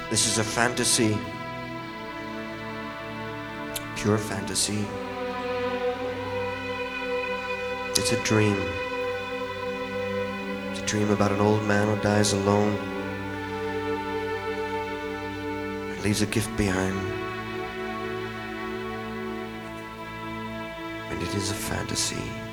This is a fantasy, pure fantasy. It's a dream. It's a dream about an old man who dies alone and leaves a gift behind. And it is a fantasy.